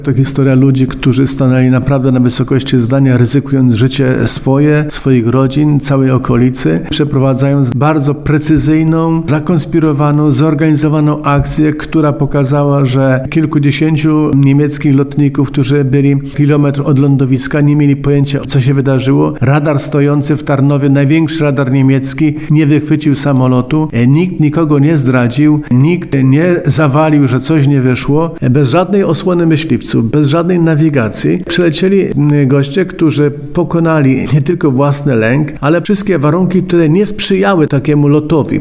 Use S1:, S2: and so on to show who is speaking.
S1: To historia ludzi, którzy stanęli naprawdę na wysokości zadania, ryzykując życie swoje, swoich rodzin, całej okolicy, przeprowadzając bardzo precyzyjną, zakonspirowaną, zorganizowaną akcję, która pokazała, że kilkudziesięciu niemieckich lotników, którzy byli kilometr od lądowiska, nie mieli pojęcia, co się wydarzyło. Radar stojący w Tarnowie, największy radar niemiecki, nie wychwycił samolotu. Nikt nikogo nie zdradził, nikt nie zawalił, że coś nie wyszło. Bez żadnej osłony myśliwców, bez żadnej nawigacji przylecieli goście, którzy pokonali nie tylko własny lęk, ale wszystkie warunki, które nie sprzyjały takiemu lotowi.